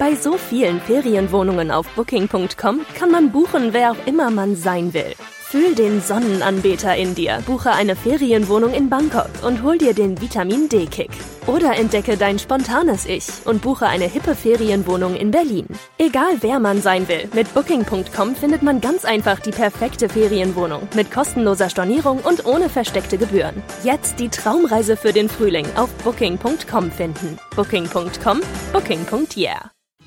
Bei so vielen Ferienwohnungen auf Booking.com kann man buchen, wer auch immer man sein will. Fühl den Sonnenanbeter in dir, buche eine Ferienwohnung in Bangkok und hol dir den Vitamin-D-Kick. Oder entdecke dein spontanes Ich und buche eine hippe Ferienwohnung in Berlin. Egal wer man sein will, mit Booking.com findet man ganz einfach die perfekte Ferienwohnung mit kostenloser Stornierung und ohne versteckte Gebühren. Jetzt die Traumreise für den Frühling auf Booking.com finden. Booking.com, Booking.yeah.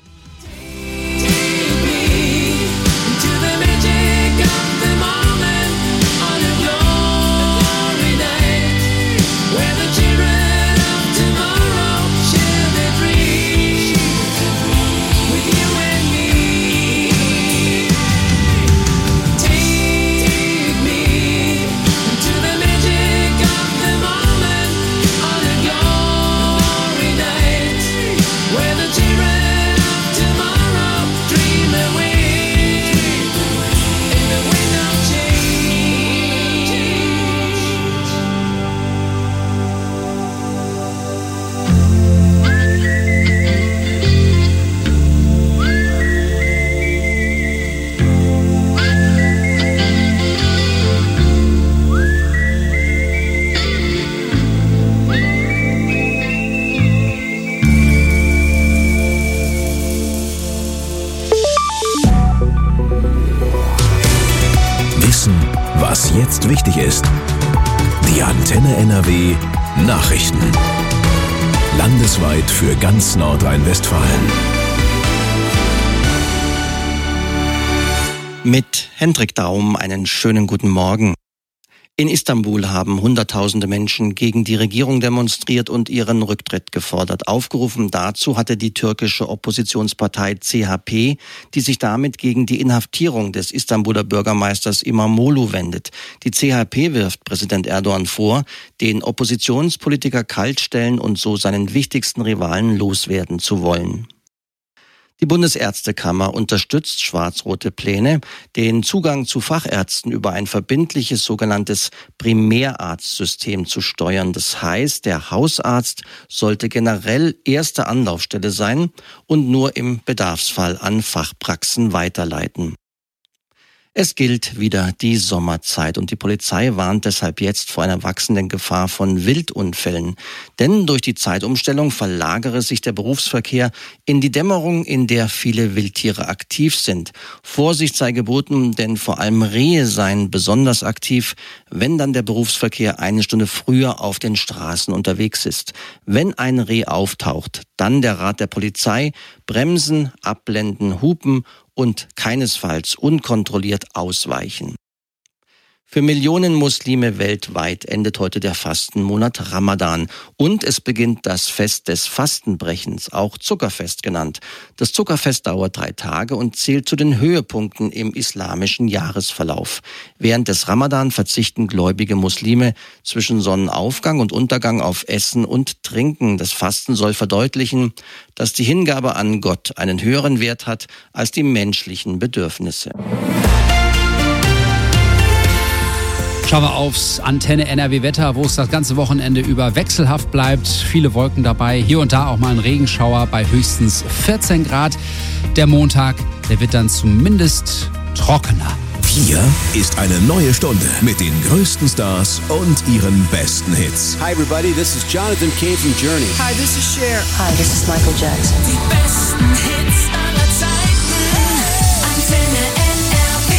Was jetzt wichtig ist. Die Antenne NRW Nachrichten. Landesweit für ganz Nordrhein-Westfalen. Mit Hendrik Daum einen schönen guten Morgen. In Istanbul haben Hunderttausende Menschen gegen die Regierung demonstriert und ihren Rücktritt gefordert. Aufgerufen dazu hatte die türkische Oppositionspartei CHP, die sich damit gegen die Inhaftierung des Istanbuler Bürgermeisters İmamoğlu wendet. Die CHP wirft Präsident Erdogan vor, den Oppositionspolitiker kaltstellen und so seinen wichtigsten Rivalen loswerden zu wollen. Die Bundesärztekammer unterstützt schwarz-rote Pläne, den Zugang zu Fachärzten über ein verbindliches sogenanntes Primärarztsystem zu steuern. Das heißt, der Hausarzt sollte generell erste Anlaufstelle sein und nur im Bedarfsfall an Fachpraxen weiterleiten. Es gilt wieder die Sommerzeit und die Polizei warnt deshalb jetzt vor einer wachsenden Gefahr von Wildunfällen. Denn durch die Zeitumstellung verlagere sich der Berufsverkehr in die Dämmerung, in der viele Wildtiere aktiv sind. Vorsicht sei geboten, denn vor allem Rehe seien besonders aktiv, wenn dann der Berufsverkehr eine Stunde früher auf den Straßen unterwegs ist. Wenn ein Reh auftaucht, dann der Rat der Polizei: bremsen, abblenden, hupen und keinesfalls unkontrolliert ausweichen. Für Millionen Muslime weltweit endet heute der Fastenmonat Ramadan und es beginnt das Fest des Fastenbrechens, auch Zuckerfest genannt. Das Zuckerfest dauert 3 Tage und zählt zu den Höhepunkten im islamischen Jahresverlauf. Während des Ramadan verzichten gläubige Muslime zwischen Sonnenaufgang und Untergang auf Essen und Trinken. Das Fasten soll verdeutlichen, dass die Hingabe an Gott einen höheren Wert hat als die menschlichen Bedürfnisse. Schauen wir aufs Antenne NRW-Wetter, wo es das ganze Wochenende über wechselhaft bleibt. Viele Wolken dabei, hier und da auch mal ein Regenschauer bei höchstens 14 Grad. Der Montag, der wird dann zumindest trockener. Hier ist eine neue Stunde mit den größten Stars und ihren besten Hits. Hi everybody, this is Jonathan Cain from Journey. Hi, this is Cher. Hi, this is Michael Jackson. Die besten Hits aller Zeiten. Antenne NRW.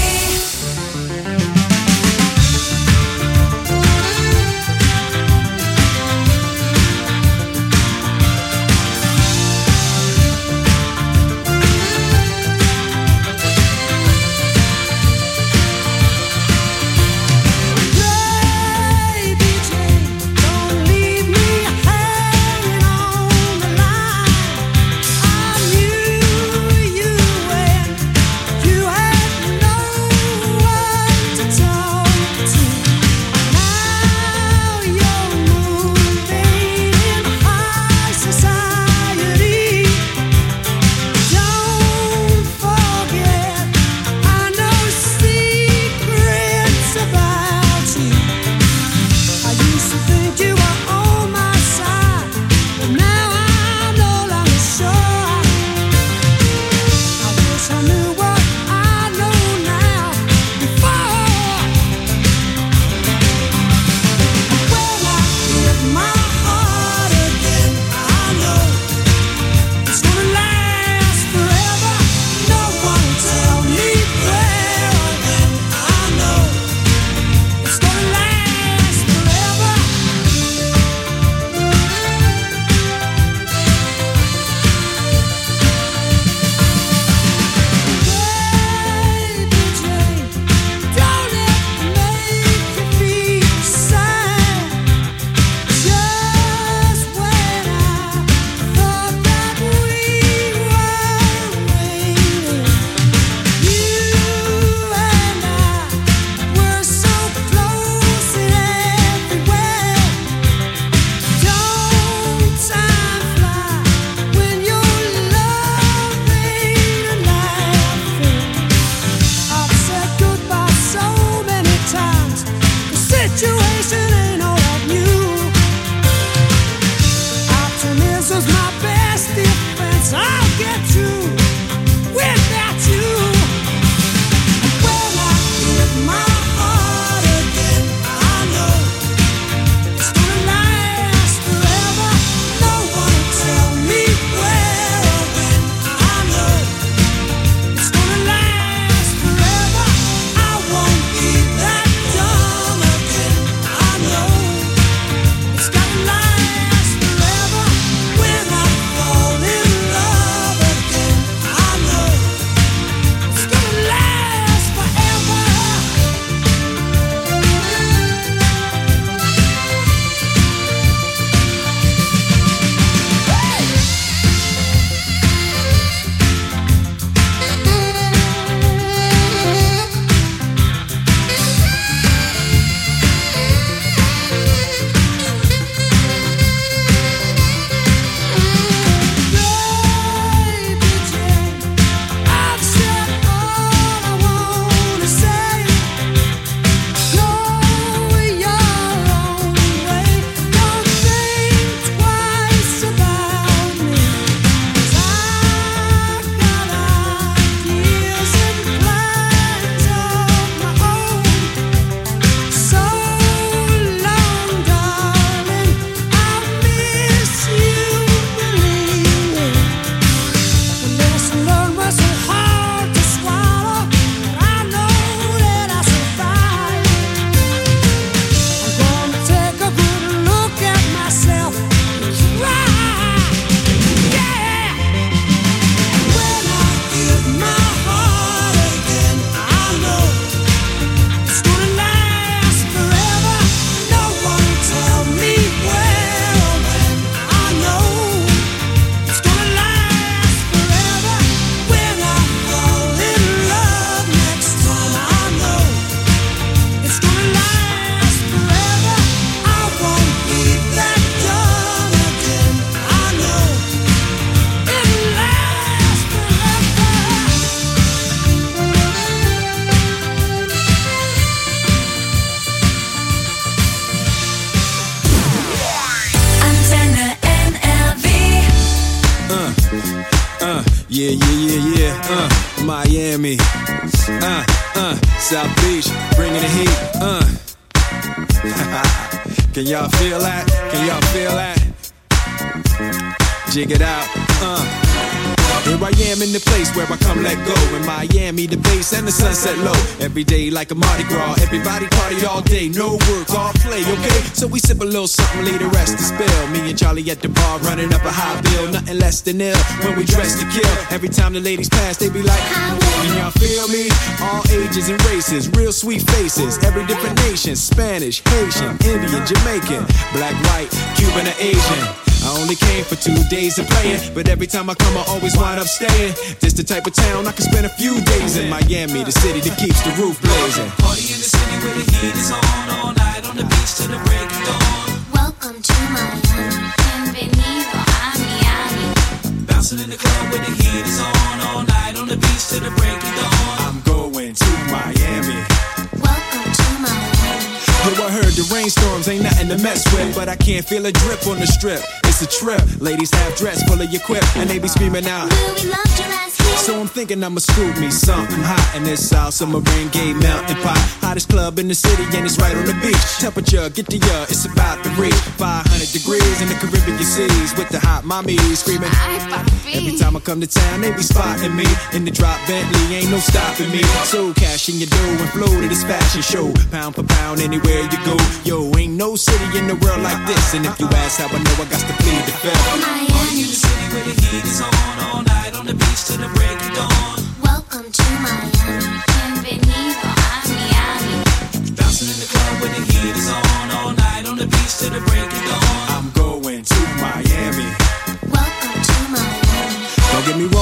You get through without you. When I give my heart again, I know it's gonna last forever. No one will tell me where or when. I know it's gonna last forever. I won't be that dumb again. I know it's gonna last forever. When I fall in love again, I know it's gonna last forever. Baby Jane, I've said all I wanna say. Go your own way. Don't think twice about me. 'Cause I've got ideas and plans of my own. So long, darling, I'll miss you, believe me. The lesson learned was so hard to swallow, but I know that I survived. I'm gonna take a good look at myself and cry, yeah. When I give my heart again, I know it's gonna last forever. No one will tell me where or when. I know it's gonna last forever. When I fall in love next time, I know it's gonna last forever. I won't be that dumb again. I know it'll last forever. Antenne NRW. Yeah. Miami. South Beach, bringing the heat. Can y'all feel that? Can y'all feel that? Jig it out. Here I am in the place where I come let go. In Miami, the bass and the sunset low. Every day like a Mardi Gras. Everybody party all day. No work, all play, okay? So we sip a little something, leave the rest to spill. Me and Charlie at the bar running up a high bill. Nothing less than ill when we dress to kill. Every time the ladies pass, they be like, can y'all feel me? All ages and races, real sweet faces. Every different nation, Spanish, Haitian, Indian, Jamaican, black, white, Cuban, or Asian. I only came for 2 days of playing, but every time I come I always wind up staying. This the type of town I can spend a few days in. Miami, the city that keeps the roof blazing. Party in the city where the heat is on, all night on the beach till the break of dawn. Welcome to Miami. Bienvenido a Miami. Bouncing in the club where the heat is on, all night on the beach till the break of dawn. I'm going to Miami. Welcome to Miami. Yo, I heard the rainstorms ain't nothing to mess with, but I can't feel a drip on the strip. It's a trip. Ladies half dressed, full of your quip, and they be screaming out. Will we love your ass here? So I'm thinking I'ma scoop me something hot in this South Submarine Gay Mountain Pot. Hottest club in the city and it's right on the beach. Temperature, get to ya, it's about to reach 500 degrees in the Caribbean seas with the hot mommies screaming. Ay, papi. Every time I come to town, they be spotting me in the drop Bentley, ain't no stopping me. So cash in your dough and flow to this fashion show. Pound for pound, anywhere you go. Yo, ain't no city in the world like this. And if you ask how I know, I got to plead the fifth. Party in the city where the heat is on, all night on the beach till the break of dawn. Welcome to Miami. Bienvenido a Miami. Bouncing in the club where the heat is on, all night on the beach till the break of dawn. I'm going to Miami. Welcome to Miami. Don't get me wrong, shot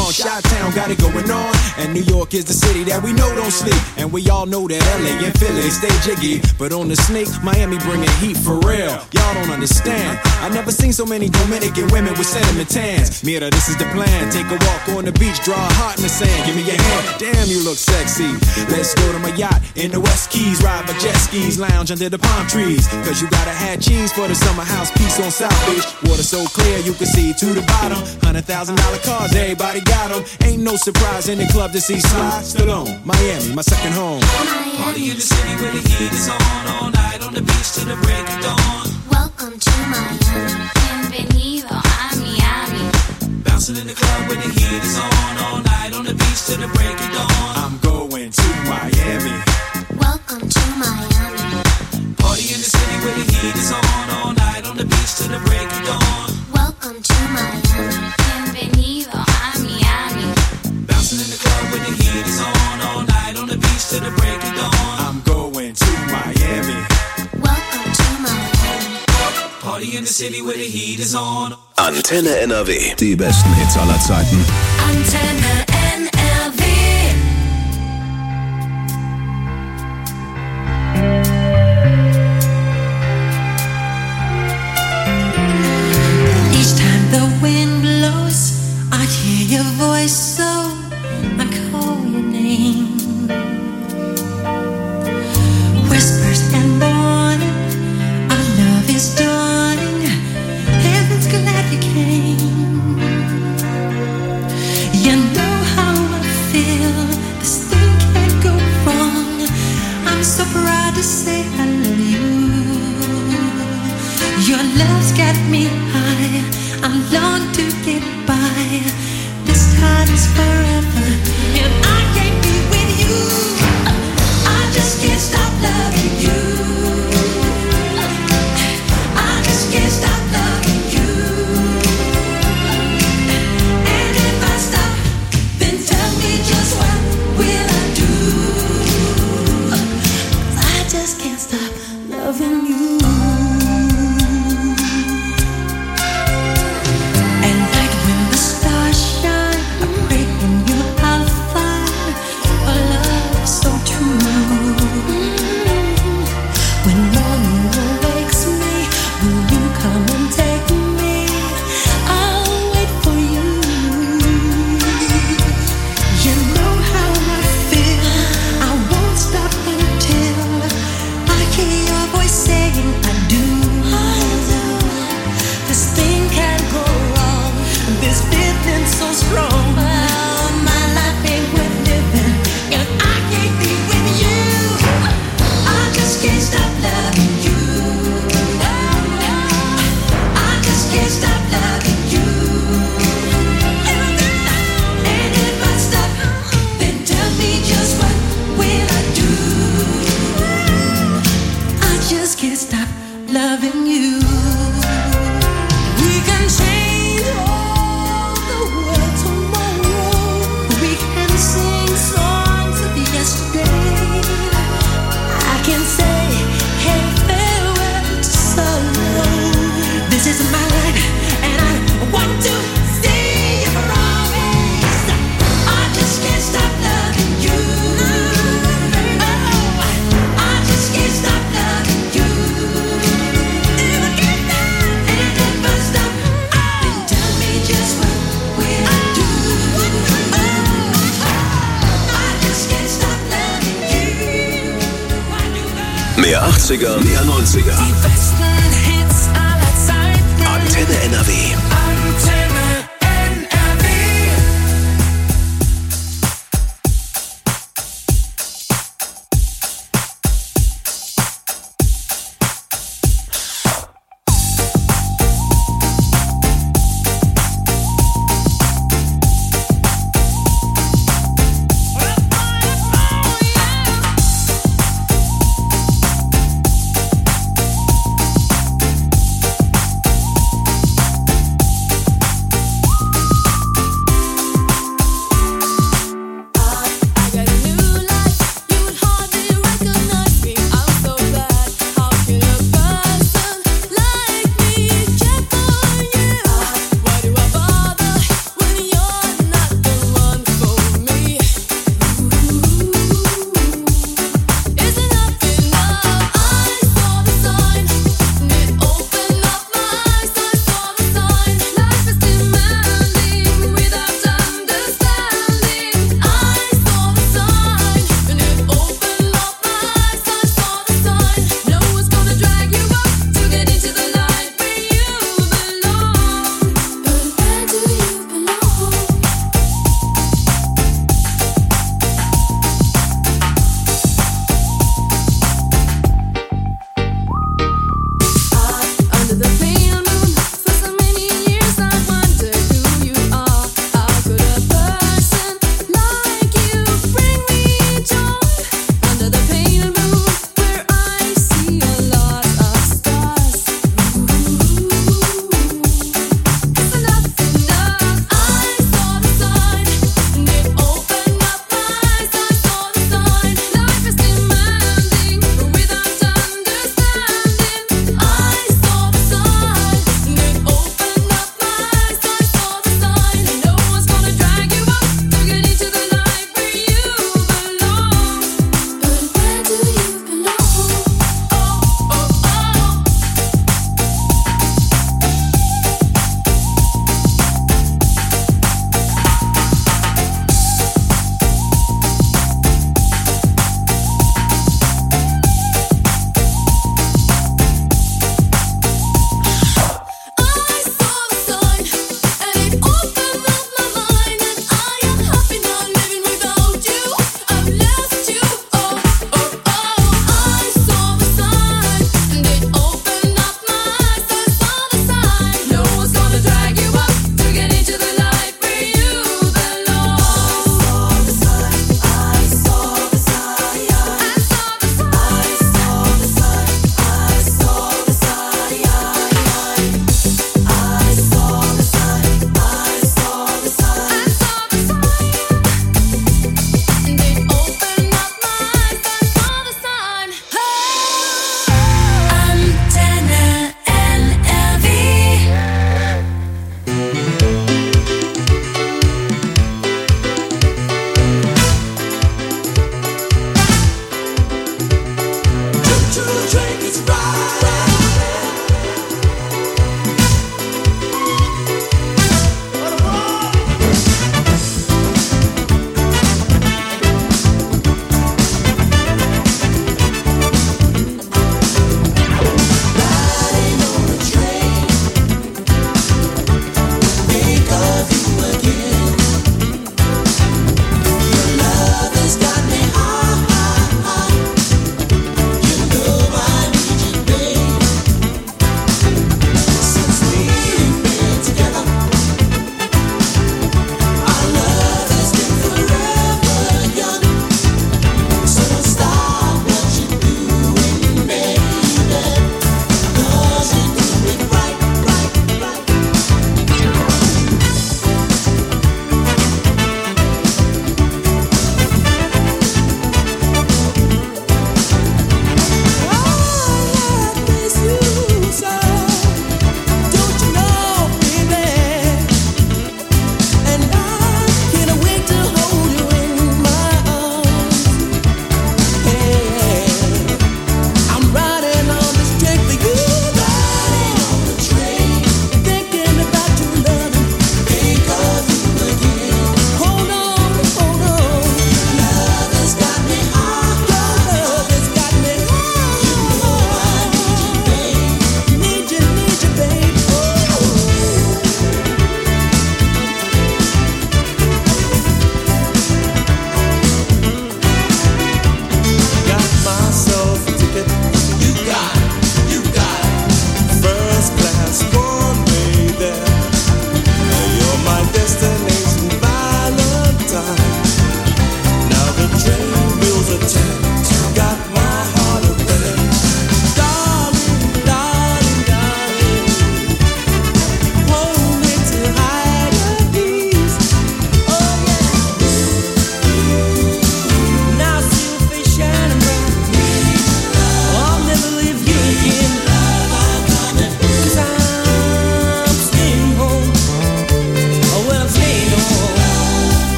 town got it going on. And New York is the city that we know don't sleep. And we all know that LA and Philly stay jiggy. But on the sneak, Miami bringing heat for real. Y'all don't understand. I never seen so many Dominican women with sentiment tans. Mira, this is the plan. Take a walk on the beach, draw a heart in the sand. Give me your hand. Damn, you look sexy. Let's go to my yacht in the West Keys. Ride my jet skis, lounge under the palm trees. Cause you gotta have cheese for the summer house piece on South Beach. Water so clear you can see to the bottom. $100,000 cars, everybody got them. Ain't no surprise in the club to see Sly Stallone. Miami, my second home. Party in the city where the heat is on. All night on the beach till the break of dawn. Welcome to Miami. Bienvenido a Miami. Bouncing in the club where the heat is on. All night on the beach till the break of dawn. I'm going to Miami. Welcome to Miami. Party in the city where the heat is on. All night on the beach till the break of dawn. Welcome to Miami. Bienvenido a Miami. Bouncing in the club where the heat is on. All night on the beach till the break of dawn. I'm going to Miami. Welcome to Miami. Party in the city where the heat is on. Antenne NRW. Die besten Hits aller Zeiten. Antenne NRW. Each time the wind blows, I hear your voice, so I call your name. Whispers and warning, our love is dawning. Heaven's glad you came. You know how I feel. This thing can't go wrong. I'm so proud to say I love you. Your love's got me high. I long to get by. This time is forever, and I can't be with you. I just can't stop loving you. I just can't stop loving you. And if I stop, then tell me just what will I do? 'Cause I just can't stop loving you. At night when the stars shine, I pray in you I'll find a love so true. When morning awakes me, will you come and take me? I'll wait for you. You know how I feel. I won't stop until I hear your voice saying I do. This thing can't go wrong. This feeling so strong. Oh, my life ain't worth living if I can't be with you. I just can't stop loving you. I just can't stop loving you. And if I stop, then tell me just what will I do? I just can't stop loving you. We can change all the world tomorrow. We can sing songs of yesterday. I can say, hey, farewell to sorrow. This is my life, and I want to see you for always. I just can't stop loving you. Oh, I just can't stop loving you. And if I stop, then tell me just what will I do? I just can't stop loving you. Why do I? Mehr 80er, mehr 90er. Die besten Hits aller Zeiten. Antenne NRW. Antenne NRW.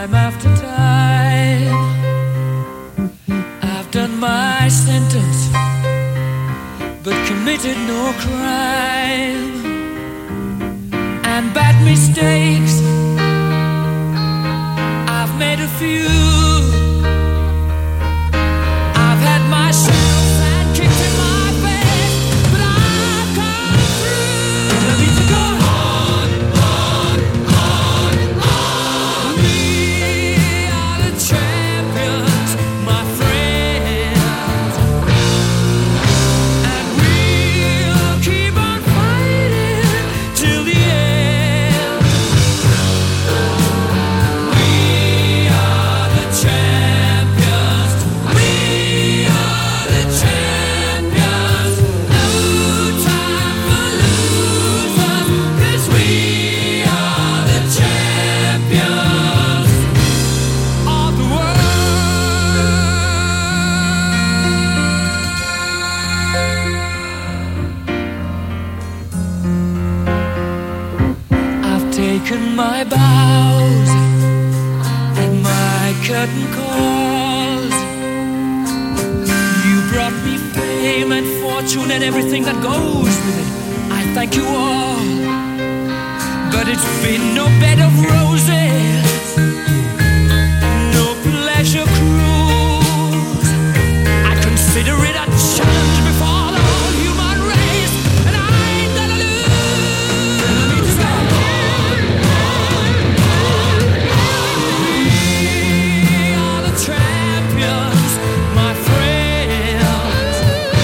time after time. I've done my sentence, but committed no crime. And bad mistakes, I've made a few. I've had my shadows and kicked in my face, but I've come through. I need to go on. We are the champions, my friends, and we'll keep on fighting till the end. We are the champions. We are the champions. No time for losers, 'cause we are the champions of the world. I've taken my bows and my curtain calls. You brought me fame and fortune and everything that goes with it. I thank you all, but it's been no bed of roses, no pleasure cruise. I consider it a challenge before the whole human race, and I ain't gonna lose. We are the champions, my friends,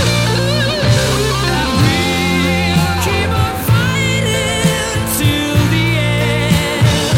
and we'll keep on fighting till the end.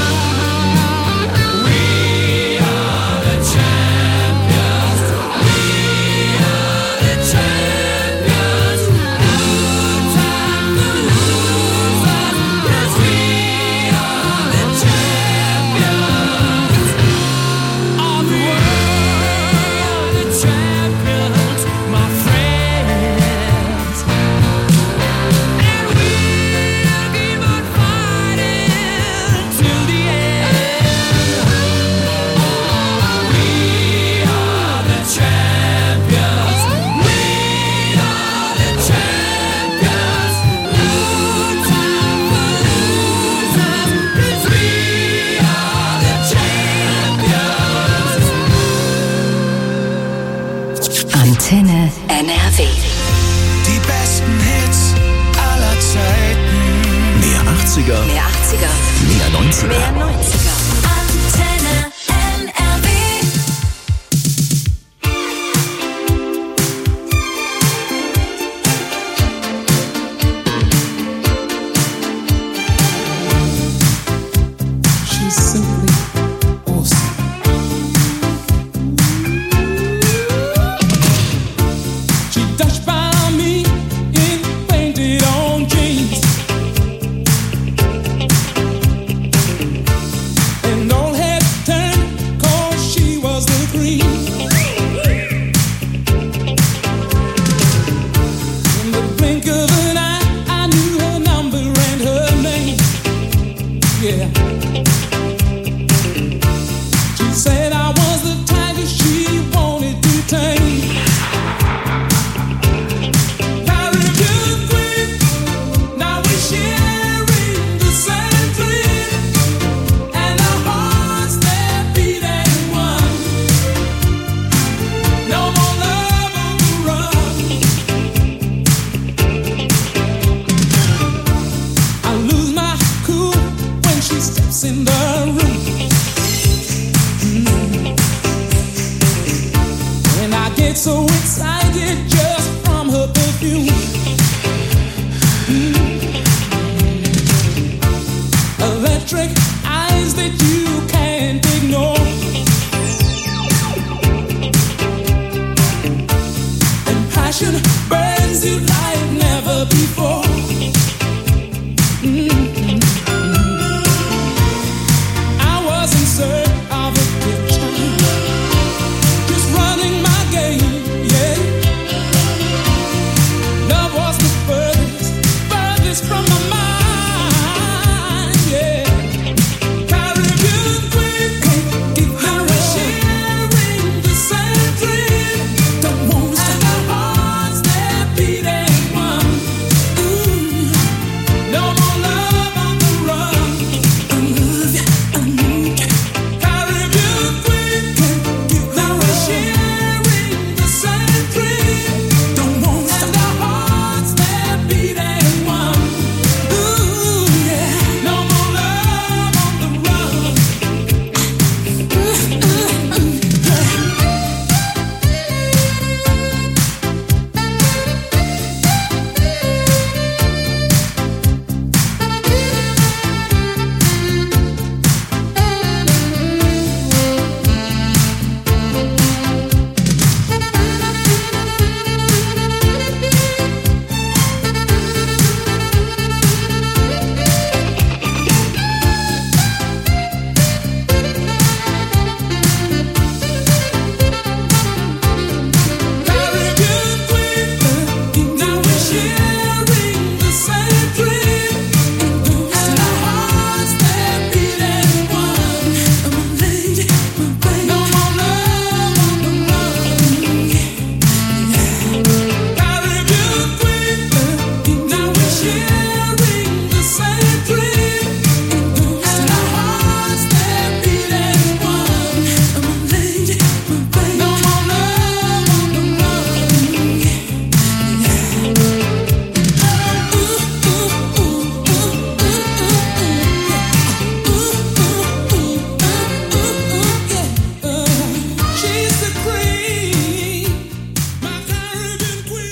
We are the champions. We are the champions. No time for losers, 'cause we are the champions of the world. The champions, my friends, and we'll keep on fighting till the end. We are the champions. We are the champions. No time for losers, 'cause we are the champions. Antenne NRW. Die besten Hits aller Zeiten. Mehr 80er, Mehr 80er. mehr 90er. Mehr 90er. Antenne NRW. She's simply awesome. She touched by me in painted on jeans, and all had turned 'cause she was the cream. In the blink of an eye, I knew her number and her name. Yeah. She said I was the tiger she wanted to tame. Caribbean queen, now we're sharing the same dream, and our hearts they're beating one. No more love on the run. I lose my cool when she steps in the room. And I get so excited just from her perfume. Electric eyes that you can't ignore, and passion burns you like never before. I was in search of a picture, just running my game, yeah. No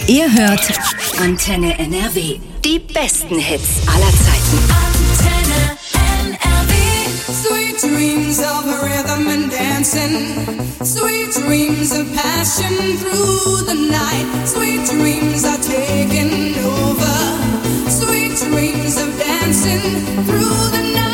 Ihr hört Antenne NRW. Die besten Hits aller Zeiten. Antenne NRW. Sweet dreams of rhythm and dancing. Sweet dreams of passion through the night. Sweet dreams are taking over. Sweet dreams of dancing through the night.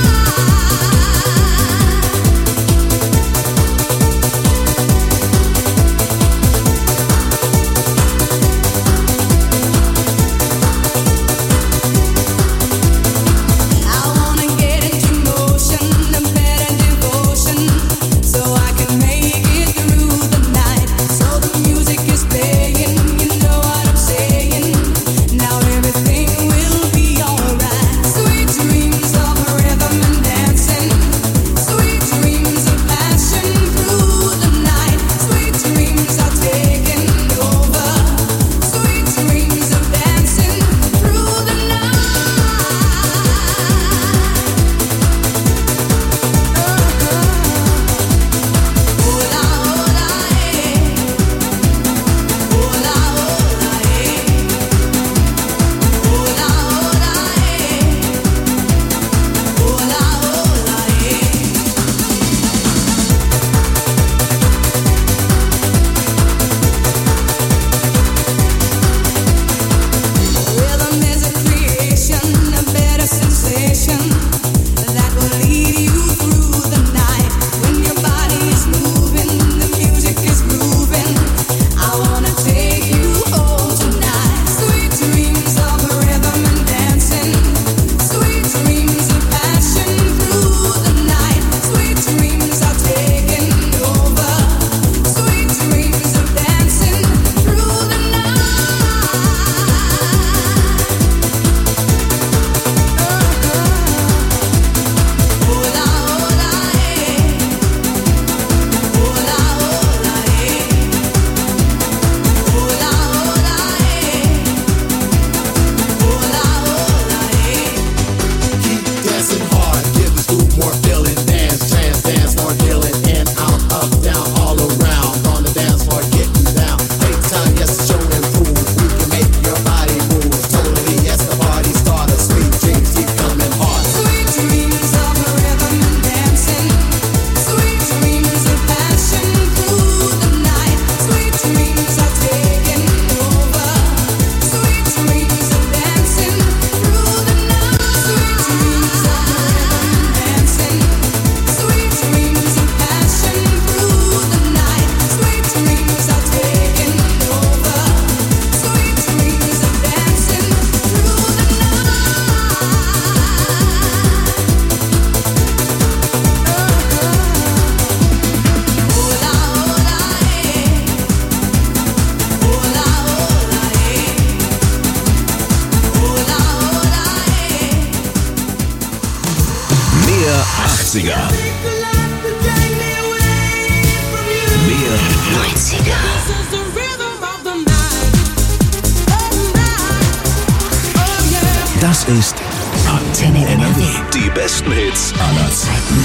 Das ist Antenne NRW. Die besten Hits aller Zeiten.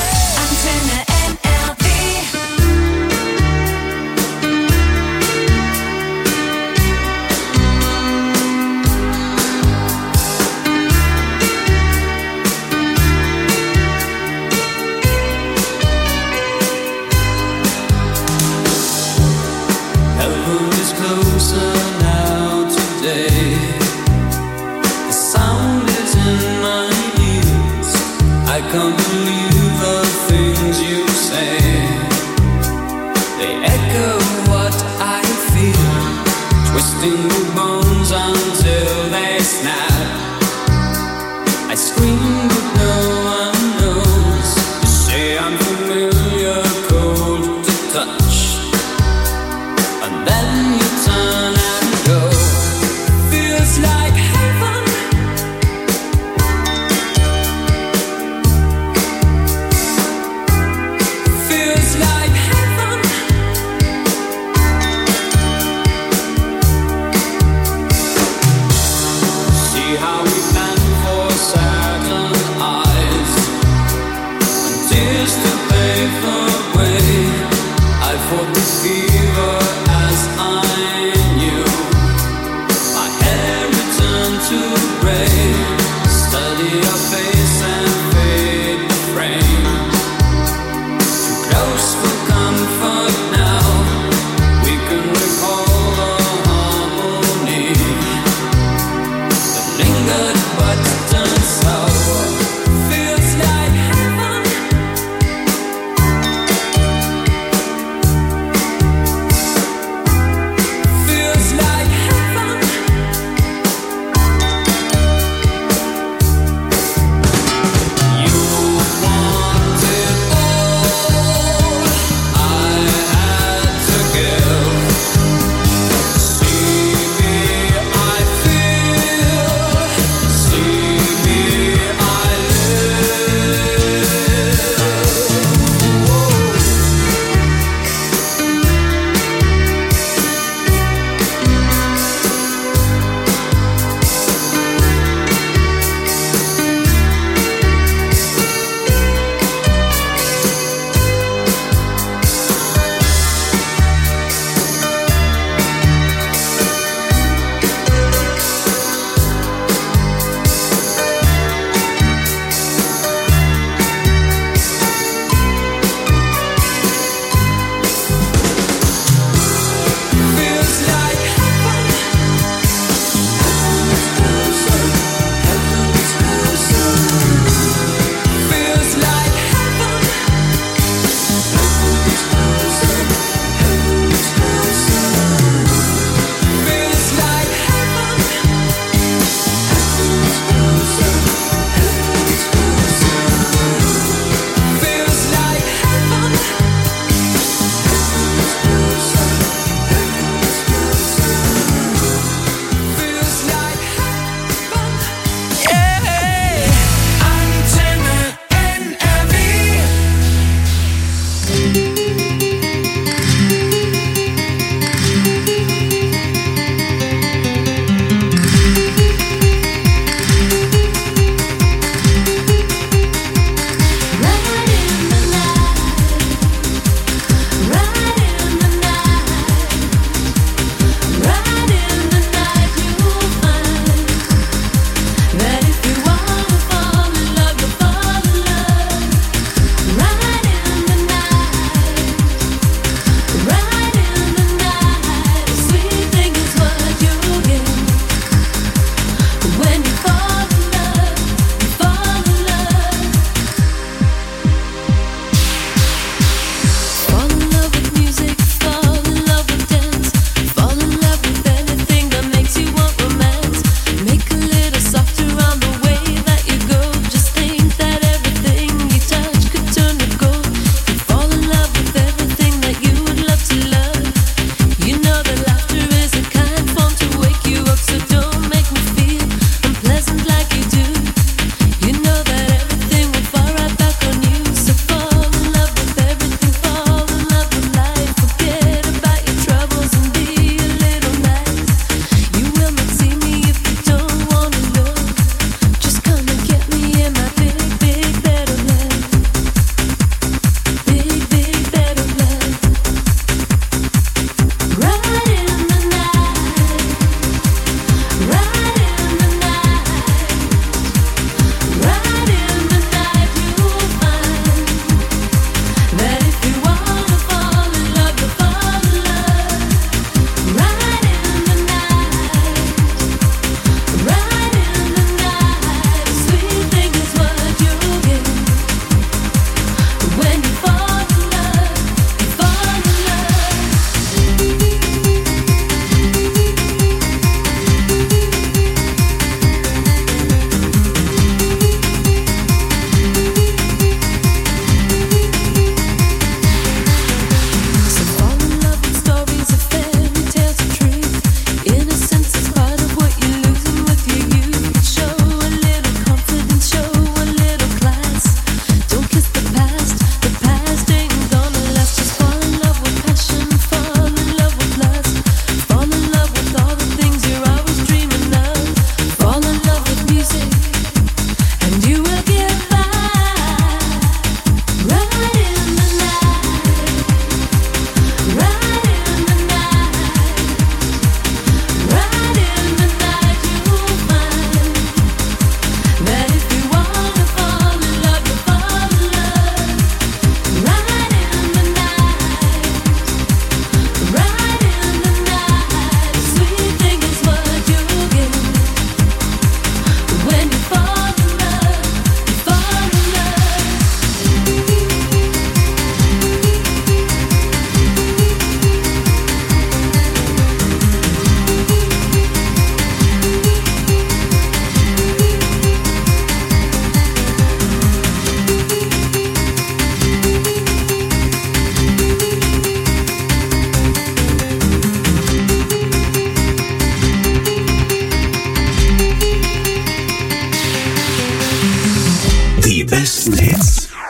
Antenne NRW. Heaven is closer now today. The sound is in my ears. I can't believe the things you say. They echo what I feel, twisting the bones until they snap. I scream but no one knows. You say I'm familiar, cold to touch, and then you turn and go. Feels like heaven. Feels like heaven. See how we plan for certain eyes, and tears to pave the way. I fought the fever as I knew.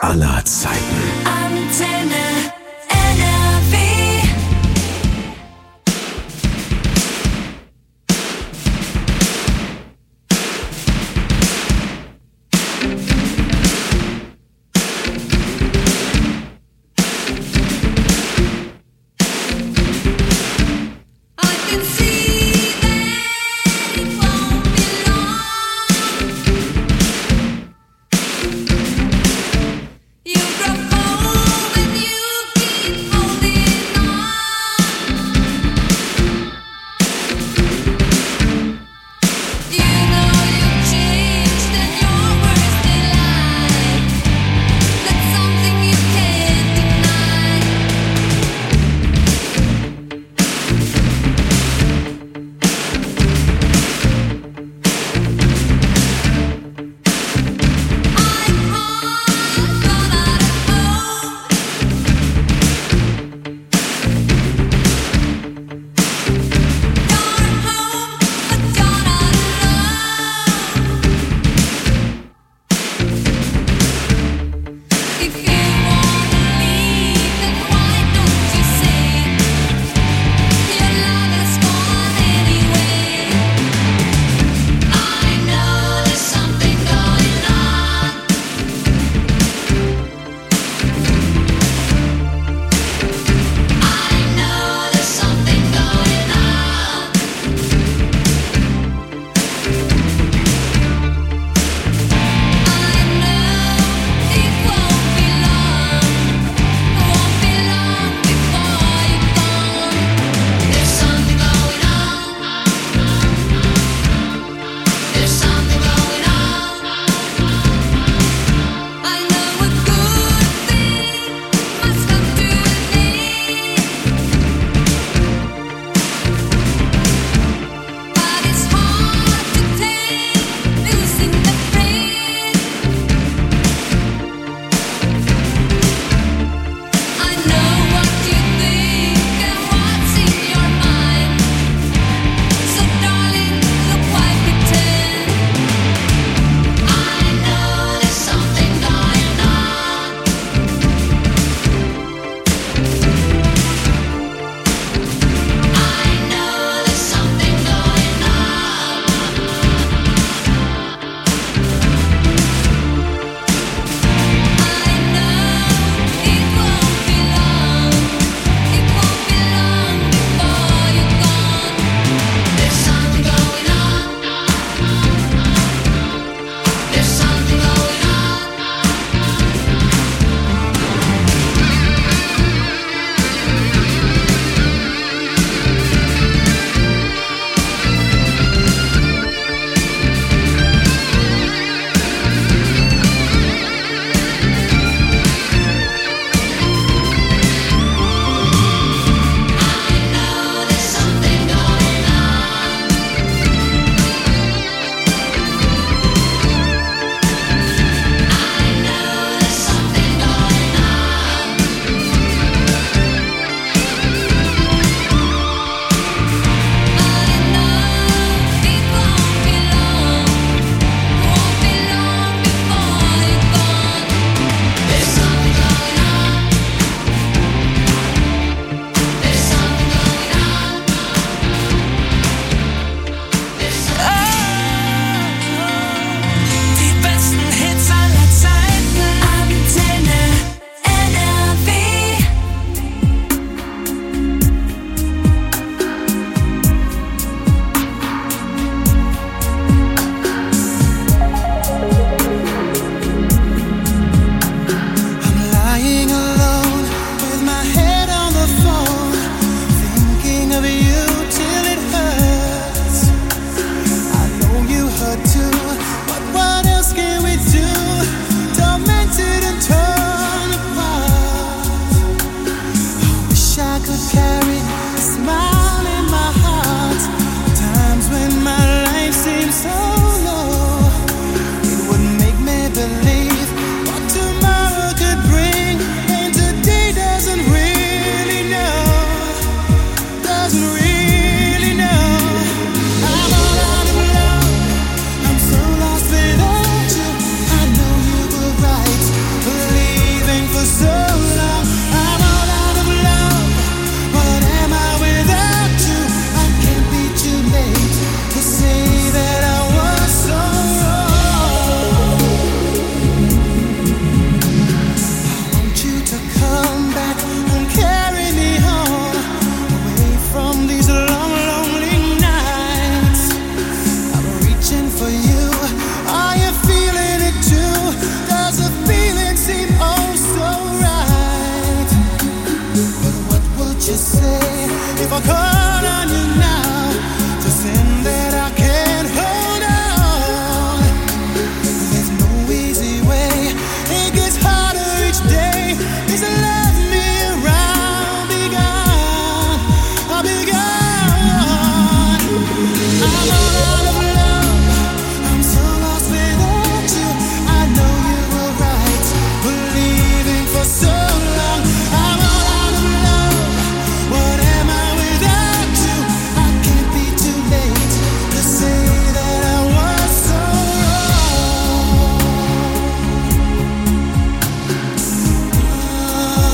aller Zeiten. Antenne NRW. You broke ways to love me around. Be gone, I'll be gone. I'm all out of love. I'm so lost without you. I know you were right, believing for so long. I'm all out of love. What am I without you? I can't be too late to say that I was so wrong.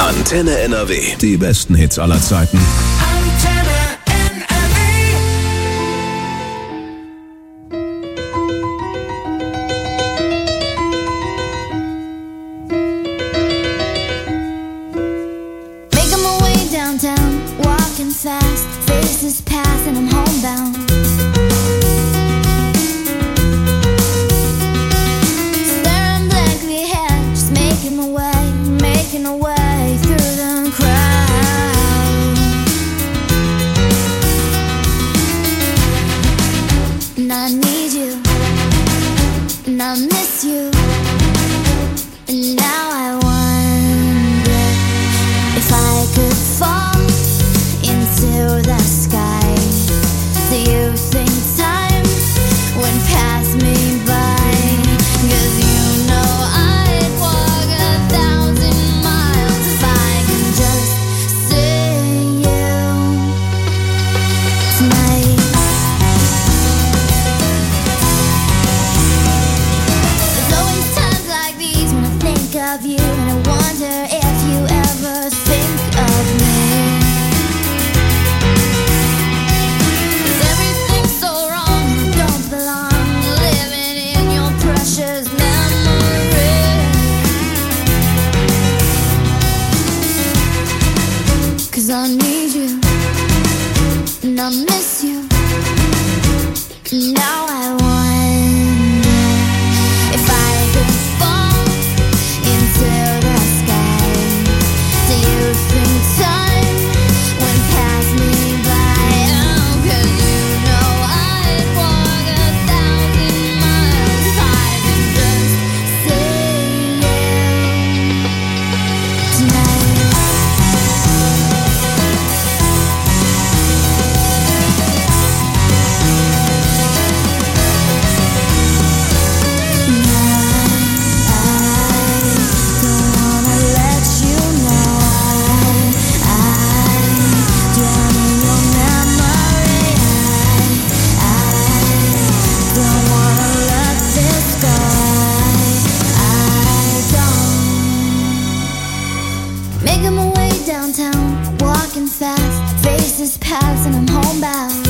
Antenne NRW. Die besten Hits aller Zeiten. Making my way downtown, walking fast, faces pass and I'm homebound. Staring blankly ahead, just making my way through the crowd. And I need you, and I miss you, and now I wonder if I could fall into the sky. Do you think time would pass me by? 'Cause you know I'd walk 1,000 miles if I could just see you tonight. There's always times like these when I think of you, and I wonder if you ever think of me. 'Cause everything's so wrong, I don't belong, living in your precious memory. 'Cause I need you, and I miss you, and now I wonder if I could fall into the sky. Do you think time would pass me by? Oh, 'cause you know I'd walk 1,000 miles if I could just see you tonight. Making my way downtown, walking fast, faces pass and I'm homebound.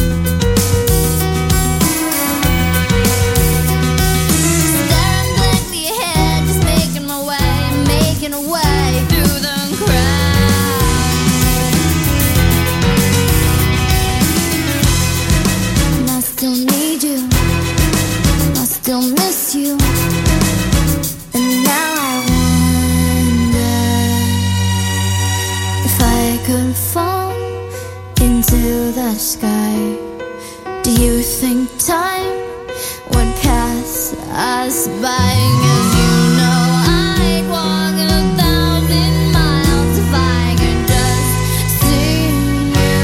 Staring blankly ahead, just making my way through the crowd. And I still need you, I still miss you, and now I wonder if I could fall into the sky. Do you think time would pass us by? 'Cause you know I'd walk 1,000 miles if I could just see you.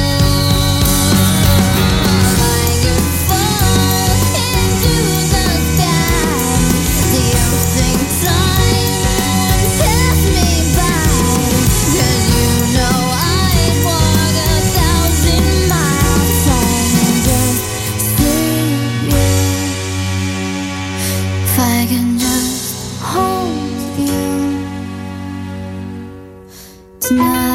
If I could fall into the sky, do you think time would pass me by? 'Cause you know I'd walk 1,000 miles if I could just see you. If I can just hold you tonight.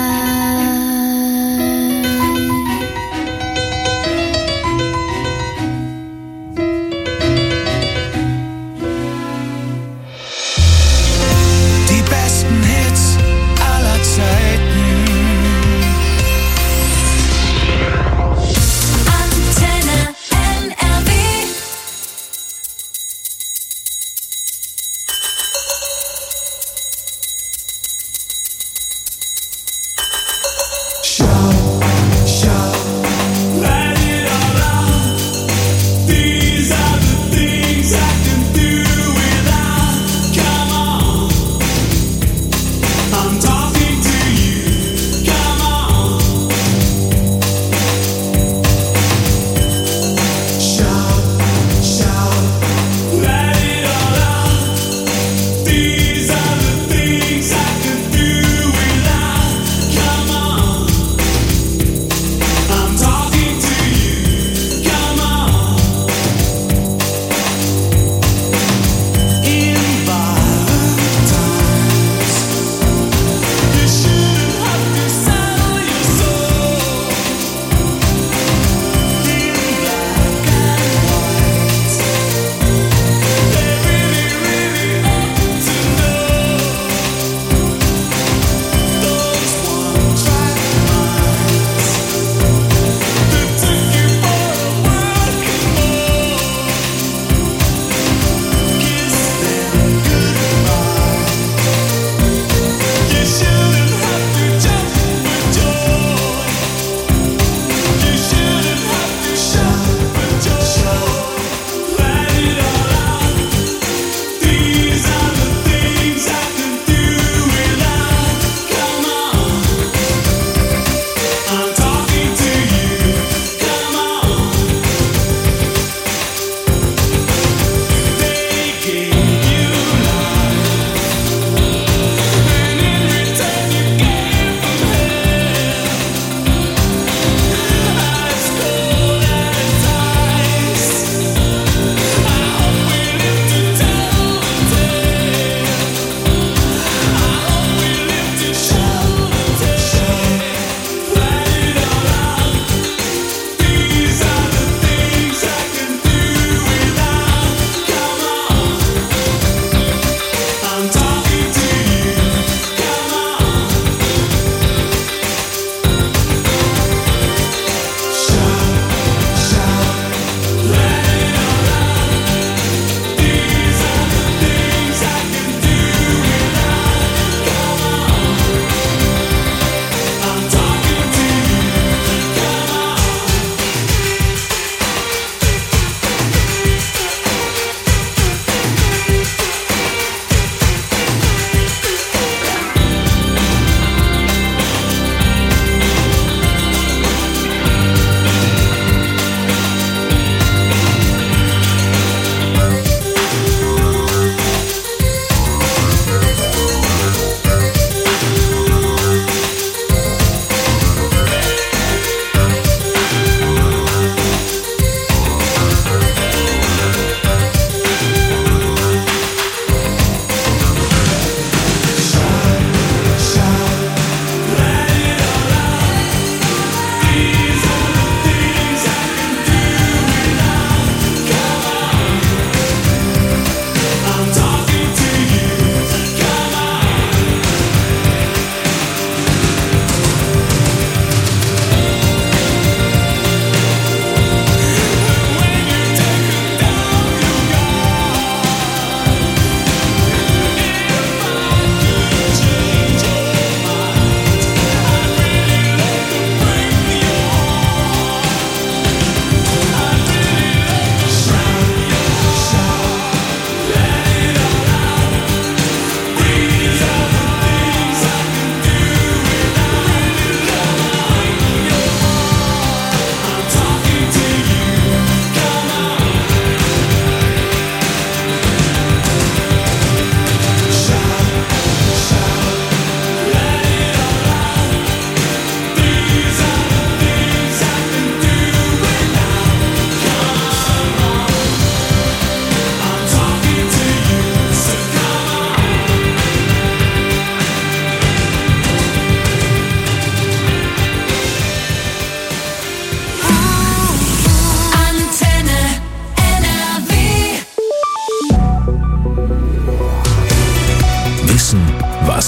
Die besten Hits aller Zeiten. Antenne NRW.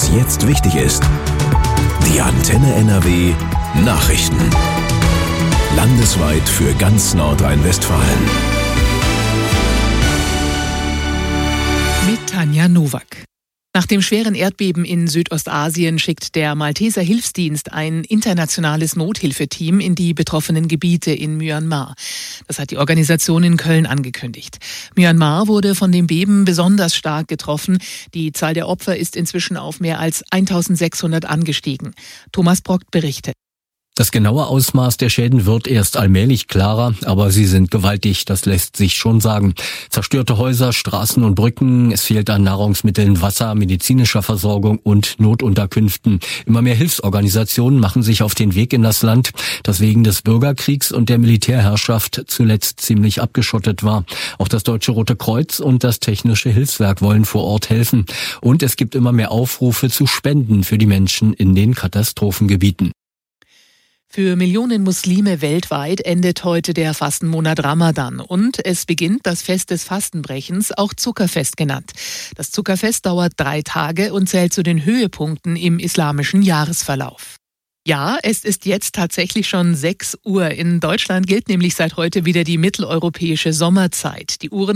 was jetzt wichtig ist. Die Antenne NRW Nachrichten. Landesweit für ganz Nordrhein-Westfalen. Mit Tanja Nowak. Nach dem schweren Erdbeben in Südostasien schickt der Malteser Hilfsdienst ein internationales Nothilfeteam in die betroffenen Gebiete in Myanmar. Das hat die Organisation in Köln angekündigt. Myanmar wurde von dem Beben besonders stark getroffen. Die Zahl der Opfer ist inzwischen auf mehr als 1600 angestiegen. Thomas Brockt berichtet. Das genaue Ausmaß der Schäden wird erst allmählich klarer, aber sie sind gewaltig, das lässt sich schon sagen. Zerstörte Häuser, Straßen und Brücken, es fehlt an Nahrungsmitteln, Wasser, medizinischer Versorgung und Notunterkünften. Immer mehr Hilfsorganisationen machen sich auf den Weg in das Land, das wegen des Bürgerkriegs und der Militärherrschaft zuletzt ziemlich abgeschottet war. Auch das Deutsche Rote Kreuz und das Technische Hilfswerk wollen vor Ort helfen. Und es gibt immer mehr Aufrufe zu Spenden für die Menschen in den Katastrophengebieten. Für Millionen Muslime weltweit endet heute der Fastenmonat Ramadan und es beginnt das Fest des Fastenbrechens, auch Zuckerfest genannt. Das Zuckerfest dauert 3 Tage und zählt zu den Höhepunkten im islamischen Jahresverlauf. Ja, es ist jetzt tatsächlich schon 6 Uhr. In Deutschland gilt nämlich seit heute wieder die mitteleuropäische Sommerzeit. Die Uhren